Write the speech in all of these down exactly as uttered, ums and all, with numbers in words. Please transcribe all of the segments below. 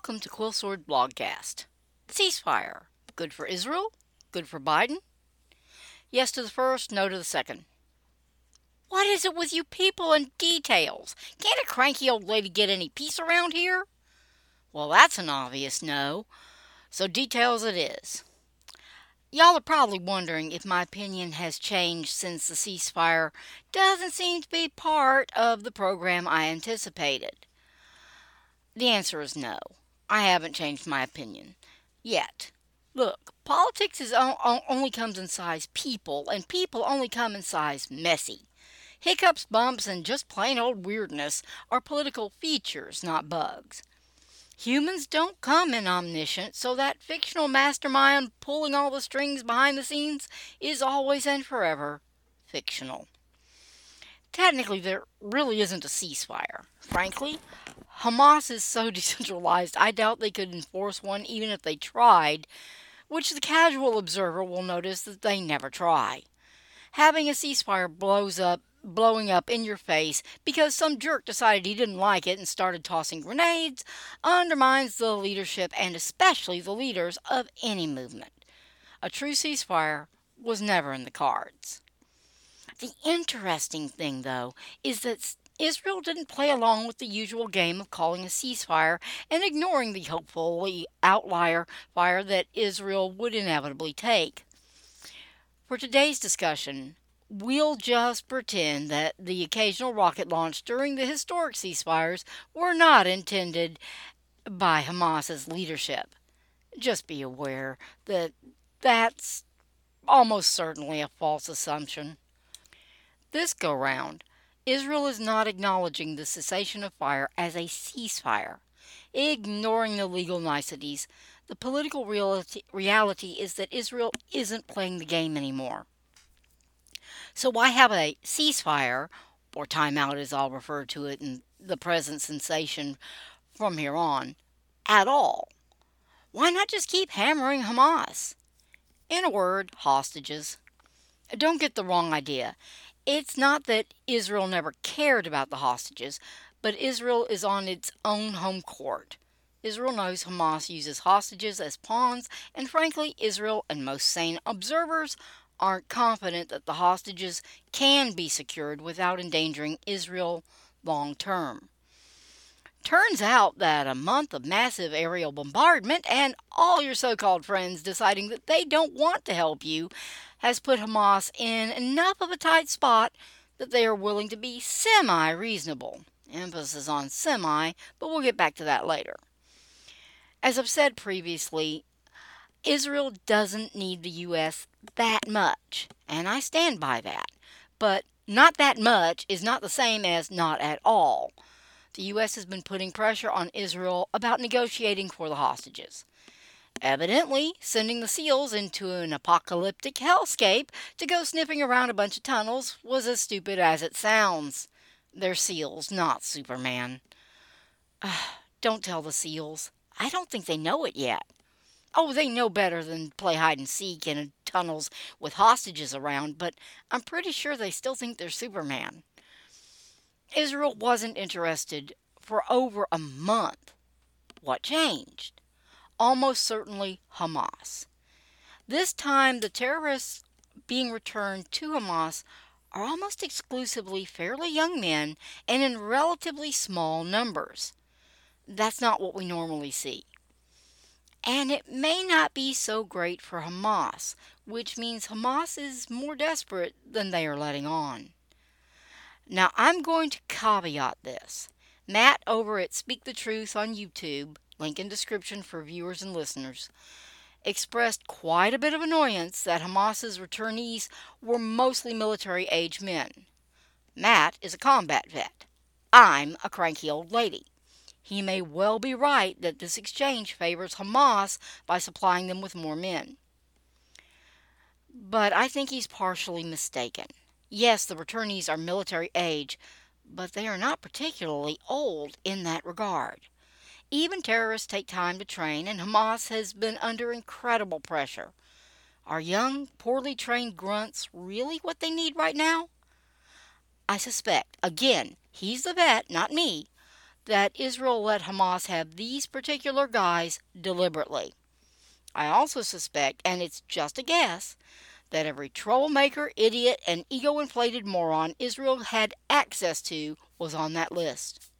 welcome to Quill Sword Blogcast. Ceasefire. Good for Israel? Good for Biden? Yes to the first, no to the second. What is it with you people and details? Can't a cranky old lady get any peace around here? Well, that's an obvious no. So details it is. Y'all are probably wondering if my opinion has changed since the ceasefire doesn't seem to be part of the program I anticipated. The answer is no. I haven't changed my opinion. Yet. Look, politics is o- o- only comes in size people, and people only come in size messy. Hiccups, bumps, and just plain old weirdness are political features, not bugs. Humans don't come in omniscient, so that fictional mastermind pulling all the strings behind the scenes is always and forever fictional. Technically, there really isn't a ceasefire. Frankly, Hamas is so decentralized, I doubt they could enforce one even if they tried, which the casual observer will notice that they never try. Having a ceasefire blows up, blowing up in your face because some jerk decided he didn't like it and started tossing grenades undermines the leadership and especially the leaders of any movement. A true ceasefire was never in the cards. The interesting thing, though, is that Israel didn't play along with the usual game of calling a ceasefire and ignoring the hopefully outlier fire that Israel would inevitably take. For today's discussion, we'll just pretend that the occasional rocket launch during the historic ceasefires were not intended by Hamas's leadership. Just be aware that that's almost certainly a false assumption. This go round, Israel is not acknowledging the cessation of fire as a ceasefire. Ignoring the legal niceties, the political reality, reality is that Israel isn't playing the game anymore. So why have a ceasefire, or timeout as I'll refer to it in the present sensation from here on, at all? Why not just keep hammering Hamas? In a word, hostages. Don't get the wrong idea. It's not that Israel never cared about the hostages, but Israel is on its own home court. Israel knows Hamas uses hostages as pawns, and frankly, Israel and most sane observers aren't confident that the hostages can be secured without endangering Israel long term. Turns out that a month of massive aerial bombardment and all your so-called friends deciding that they don't want to help you has put Hamas in enough of a tight spot that they are willing to be semi-reasonable. Emphasis on semi, but we'll get back to that later. As I've said previously, Israel doesn't need the U S that much, and I stand by that. But not that much is not the same as not at all. The U S has been putting pressure on Israel about negotiating for the hostages. Evidently, sending the SEALs into an apocalyptic hellscape to go sniffing around a bunch of tunnels was as stupid as it sounds. They're SEALs, not Superman. Uh, don't tell the SEALs. I don't think they know it yet. Oh, they know better than play hide and seek in tunnels with hostages around, but I'm pretty sure they still think they're Superman. Israel wasn't interested for over a month. What changed? Almost certainly Hamas. This time, the terrorists being returned to Hamas are almost exclusively fairly young men and in relatively small numbers. That's not what we normally see. And it may not be so great for Hamas, which means Hamas is more desperate than they are letting on. Now, I'm going to caveat this. Matt over at Speak the Truth on YouTube, link in description for viewers and listeners, expressed quite a bit of annoyance that Hamas's returnees were mostly military-age men. Matt is a combat vet. I'm a cranky old lady. He may well be right that this exchange favors Hamas by supplying them with more men. But I think he's partially mistaken. Yes, the returnees are military age, but they are not particularly old in that regard. Even terrorists take time to train, and Hamas has been under incredible pressure. Are young, poorly trained grunts really what they need right now? I suspect, again, he's the vet, not me, that Israel let Hamas have these particular guys deliberately. I also suspect, and it's just a guess, that every troublemaker, idiot, and ego-inflated moron Israel had access to was on that list.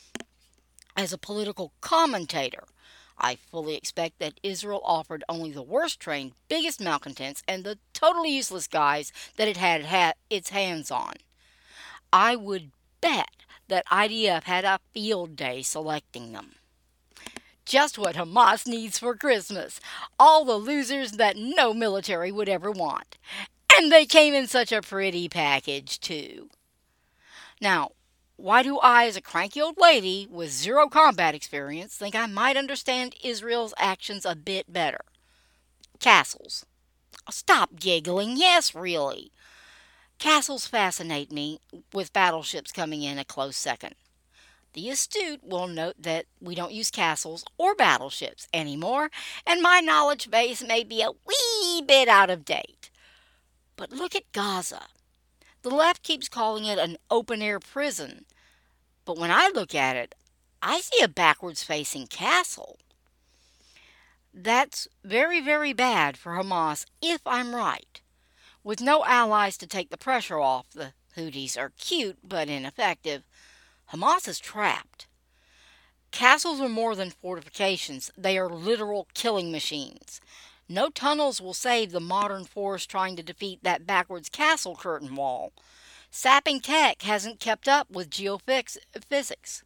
As a political commentator, I fully expect that Israel offered only the worst trained, biggest malcontents, and the totally useless guys that it had had its hands on. I would bet that I D F had a field day selecting them. Just what Hamas needs for Christmas. All the losers that no military would ever want. And they came in such a pretty package, too. Now, why do I, as a cranky old lady with zero combat experience, think I might understand Israel's actions a bit better? Castles. Stop giggling. Yes, really. Castles fascinate me, with battleships coming in a close second. The astute will note that we don't use castles or battleships anymore, and my knowledge base may be a wee bit out of date. But look at Gaza. The left keeps calling it an open-air prison, but when I look at it, I see a backwards-facing castle. That's very, very bad for Hamas, if I'm right. With no allies to take the pressure off, the Houthis are cute but ineffective. Hamas is trapped. Castles are more than fortifications. They are literal killing machines. No tunnels will save the modern force trying to defeat that backwards castle curtain wall. Sapping tech hasn't kept up with geophysics.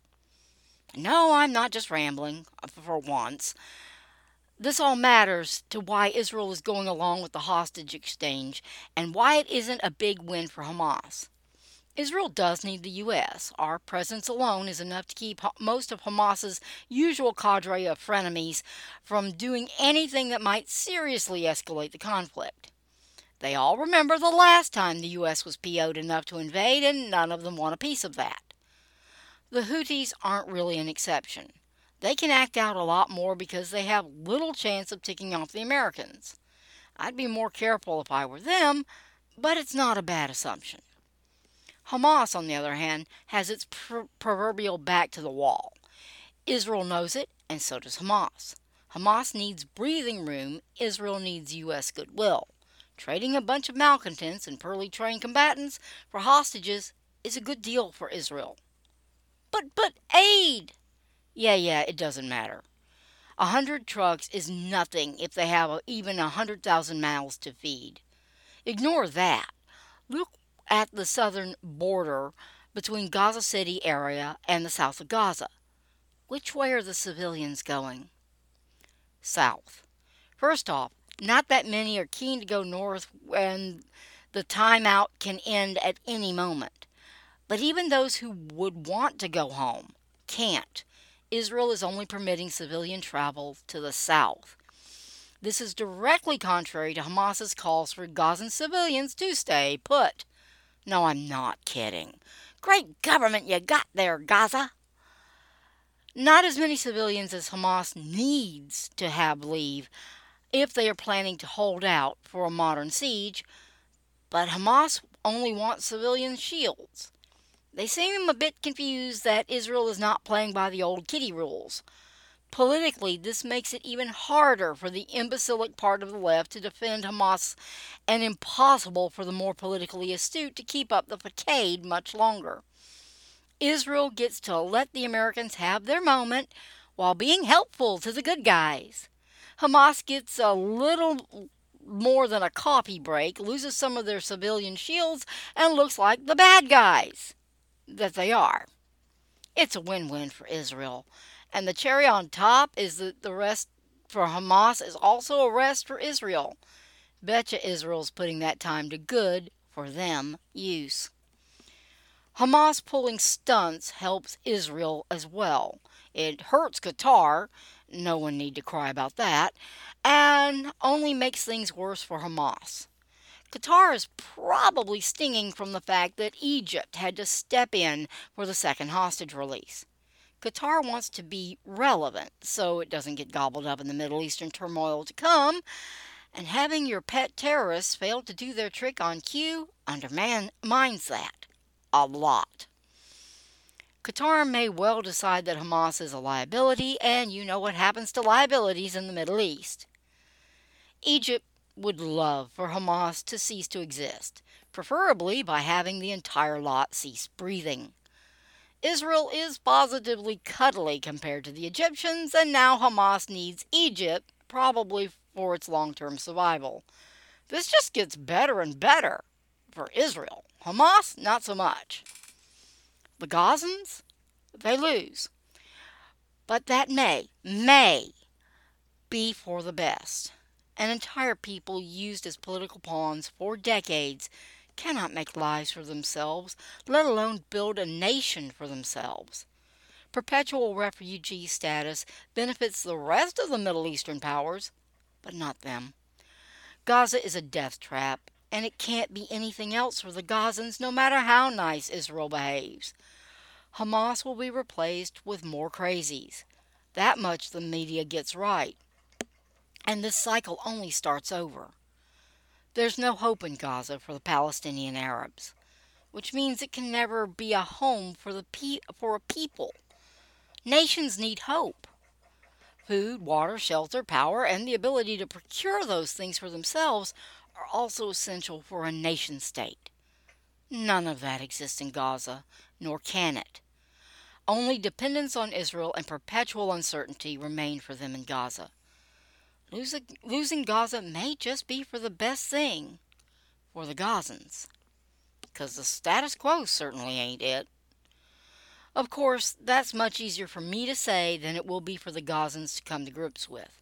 No, I'm not just rambling, for once. This all matters to why Israel is going along with the hostage exchange and why it isn't a big win for Hamas. Israel does need the U S. Our presence alone is enough to keep most of Hamas's usual cadre of frenemies from doing anything that might seriously escalate the conflict. They all remember the last time the U S was P O'd enough to invade, and none of them want a piece of that. The Houthis aren't really an exception. They can act out a lot more because they have little chance of ticking off the Americans. I'd be more careful if I were them, but it's not a bad assumption. Hamas, on the other hand, has its pr- proverbial back to the wall. Israel knows it, and so does Hamas. Hamas needs breathing room. Israel needs U S goodwill. Trading a bunch of malcontents and poorly trained combatants for hostages is a good deal for Israel. But, but, aid! Yeah, yeah, it doesn't matter. A hundred trucks is nothing if they have even a hundred thousand mouths to feed. Ignore that. Look at the southern border between Gaza City area and the south of Gaza. Which way are the civilians going? South. First off, not that many are keen to go north when the timeout can end at any moment. But even those who would want to go home can't. Israel is only permitting civilian travel to the south. This is directly contrary to Hamas's calls for Gazan civilians to stay put. No, I'm not kidding. Great government you got there, Gaza. Not as many civilians as Hamas needs to have leave if they are planning to hold out for a modern siege, but Hamas only wants civilian shields. They seem a bit confused that Israel is not playing by the old kiddie rules. Politically, this makes it even harder for the imbecilic part of the left to defend Hamas, and impossible for the more politically astute to keep up the facade much longer. Israel gets to let the Americans have their moment while being helpful to the good guys. Hamas gets a little more than a coffee break, loses some of their civilian shields, and looks like the bad guys that they are. It's a win-win for Israel. And the cherry on top is that the rest for Hamas is also a rest for Israel. Betcha Israel's putting that time to good for them use. Hamas pulling stunts helps Israel as well. It hurts Qatar, no one need to cry about that, and only makes things worse for Hamas. Qatar is probably stinging from the fact that Egypt had to step in for the second hostage release. Qatar wants to be relevant so it doesn't get gobbled up in the Middle Eastern turmoil to come, and having your pet terrorists fail to do their trick on cue undermines that a lot. Qatar may well decide that Hamas is a liability, and you know what happens to liabilities in the Middle East. Egypt would love for Hamas to cease to exist, preferably by having the entire lot cease breathing. Israel is positively cuddly compared to the Egyptians, and now Hamas needs Egypt, probably for its long-term survival. This just gets better and better for Israel. Hamas, not so much. The Gazans, they lose. But that may, may be for the best. An entire people used as political pawns for decades cannot make lives for themselves, let alone build a nation for themselves. Perpetual refugee status benefits the rest of the Middle Eastern powers, but not them. Gaza is a death trap, and it can't be anything else for the Gazans, no matter how nice Israel behaves. Hamas will be replaced with more crazies. That much the media gets right. And this cycle only starts over. There's no hope in Gaza for the Palestinian Arabs, which means it can never be a home for the pe- for a people. Nations need hope. Food, water, shelter, power, and the ability to procure those things for themselves are also essential for a nation state. None of that exists in Gaza, nor can it. Only dependence on Israel and perpetual uncertainty remain for them in Gaza. Losing, losing Gaza may just be for the best thing for the Gazans, because the status quo certainly ain't it. Of course, that's much easier for me to say than it will be for the Gazans to come to grips with.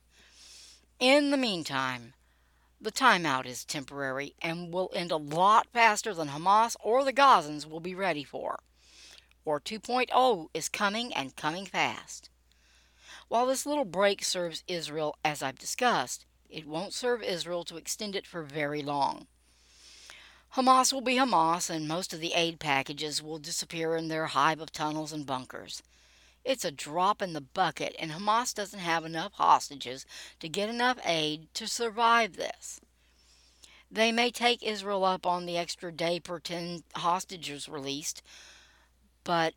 In the meantime, the timeout is temporary and will end a lot faster than Hamas or the Gazans will be ready for. War two point oh is coming and coming fast. While this little break serves Israel, as I've discussed, it won't serve Israel to extend it for very long. Hamas will be Hamas, and most of the aid packages will disappear in their hive of tunnels and bunkers. It's a drop in the bucket, and Hamas doesn't have enough hostages to get enough aid to survive this. They may take Israel up on the extra day per ten hostages released, but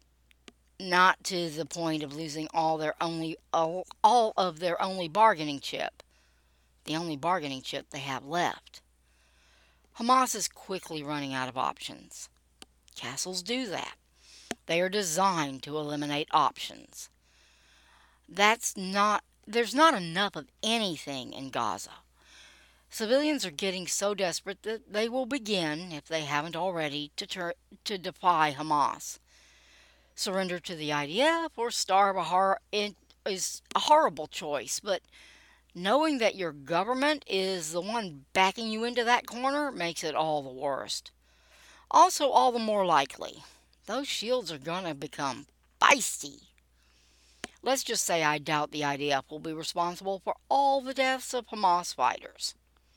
not to the point of losing all their only all, all of their only bargaining chip, the only bargaining chip they have left. Hamas is quickly running out of options. Castles do that. They are designed to eliminate options. That's not there's not enough of anything in Gaza. Civilians are getting so desperate that they will begin, if they haven't already, to tur- to defy Hamas. Surrender to the I D F or starve a hor- is a horrible choice, but knowing that your government is the one backing you into that corner makes it all the worst. Also, all the more likely. Those shields are going to become feisty. Let's just say I doubt the I D F will be responsible for all the deaths of Hamas fighters.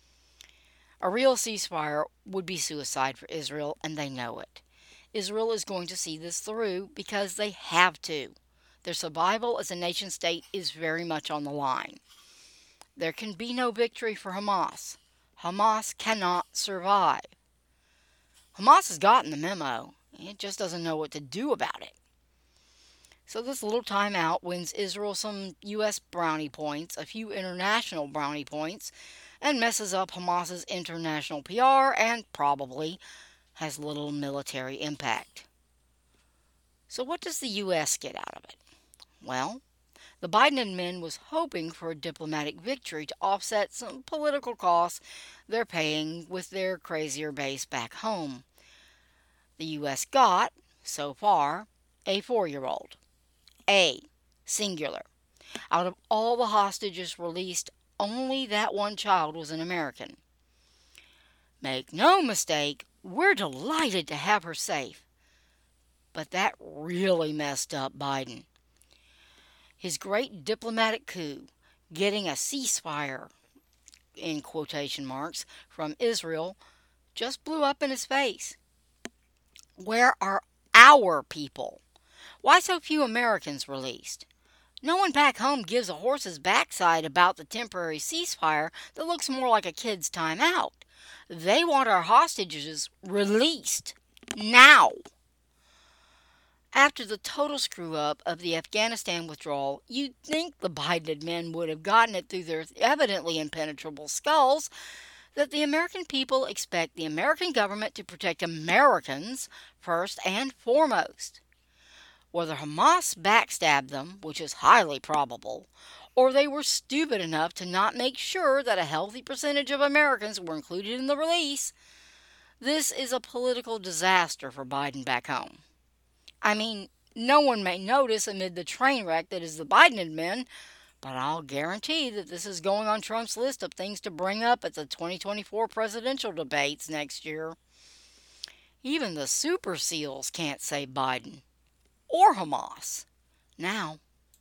A real ceasefire would be suicide for Israel, and they know it. Israel is going to see this through because they have to. Their survival as a nation state is very much on the line. There can be no victory for Hamas. Hamas cannot survive. Hamas has gotten the memo. It just doesn't know what to do about it. So this little timeout wins Israel some U S brownie points, a few international brownie points, and messes up Hamas's international P R and probably has little military impact. So what does the U S get out of it? Well, the Biden admin was hoping for a diplomatic victory to offset some political costs they're paying with their crazier base back home. The U S got, so far, a four-year-old. A, singular. Out of all the hostages released, only that one child was an American. Make no mistake, we're delighted to have her safe. But that really messed up Biden. His great diplomatic coup, getting a ceasefire, in quotation marks, from Israel, just blew up in his face. Where are our people? Why so few Americans released? No one back home gives a horse's backside about the temporary ceasefire that looks more like a kid's timeout. They want our hostages released now. After the total screw up of the Afghanistan withdrawal, you'd think the Biden admin would have gotten it through their evidently impenetrable skulls that the American people expect the American government to protect Americans first and foremost. Whether Hamas backstabbed them, which is highly probable, or they were stupid enough to not make sure that a healthy percentage of Americans were included in the release, this is a political disaster for Biden back home. I mean, no one may notice amid the train wreck that is the Biden admin, but I'll guarantee that this is going on Trump's list of things to bring up at the twenty twenty-four presidential debates next year. Even the super SEALs can't save Biden or Hamas. Now,